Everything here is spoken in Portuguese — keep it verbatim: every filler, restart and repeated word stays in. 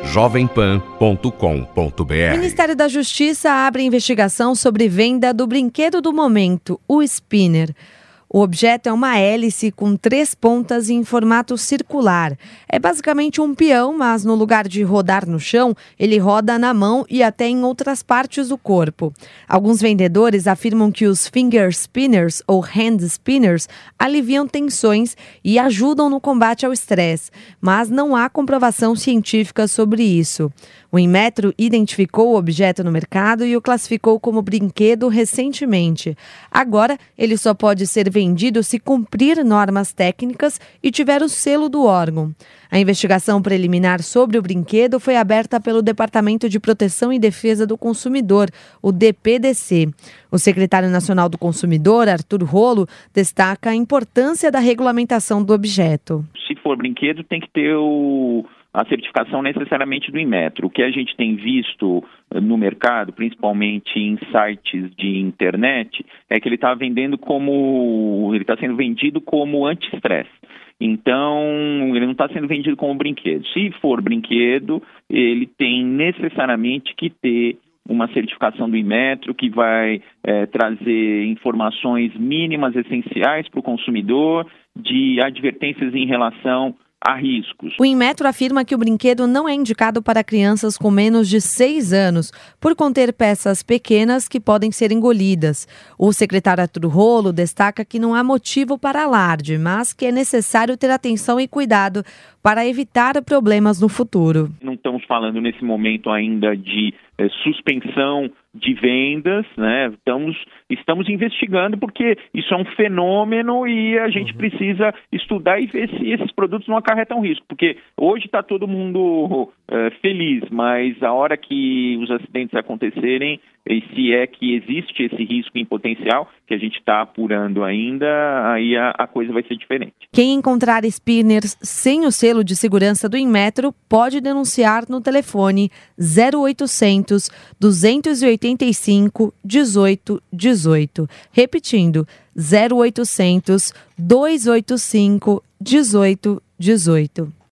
jovem pan ponto com ponto b r. O Ministério da Justiça abre investigação sobre venda do brinquedo do momento, o Spinner. O objeto é uma hélice com três pontas em formato circular. É basicamente um peão, mas no lugar de rodar no chão, ele roda na mão e até em outras partes do corpo. Alguns vendedores afirmam que os finger spinners ou hand spinners aliviam tensões e ajudam no combate ao estresse, mas não há comprovação científica sobre isso. O Inmetro identificou o objeto no mercado e o classificou como brinquedo recentemente. Agora, ele só pode ser vendido se cumprir normas técnicas e tiver o selo do órgão. A investigação preliminar sobre o brinquedo foi aberta pelo Departamento de Proteção e Defesa do Consumidor, o D P D C. O secretário nacional do Consumidor, Arthur Rolo, destaca a importância da regulamentação do objeto. Se for brinquedo, tem que ter o... a certificação necessariamente do Inmetro. O que a gente tem visto no mercado, principalmente em sites de internet, é que ele está vendendo como, ele está sendo vendido como anti-estresse. Então, ele não está sendo vendido como brinquedo. Se for brinquedo, ele tem necessariamente que ter uma certificação do Inmetro que vai é, trazer informações mínimas essenciais para o consumidor de advertências em relação a riscos. O Inmetro afirma que o brinquedo não é indicado para crianças com menos de seis anos, por conter peças pequenas que podem ser engolidas. O secretário Arthur Rolo destaca que não há motivo para alarde, mas que é necessário ter atenção e cuidado para evitar problemas no futuro. Não estamos falando nesse momento ainda de é, suspensão de vendas, né? Estamos, estamos investigando porque isso é um fenômeno e a gente precisa estudar e ver se esses produtos não acarretam risco, porque hoje está todo mundo é, feliz, mas a hora que os acidentes acontecerem, e se é que existe esse risco em potencial, que a gente está apurando ainda, aí a, a coisa vai ser diferente. Quem encontrar spinners sem o selo de segurança do Inmetro pode denunciar no telefone zero oitocentos, duzentos e oitenta e cinco, dezoito dezoito. Repetindo, zero oitocentos, duzentos e oitenta e cinco, dezoito dezoito.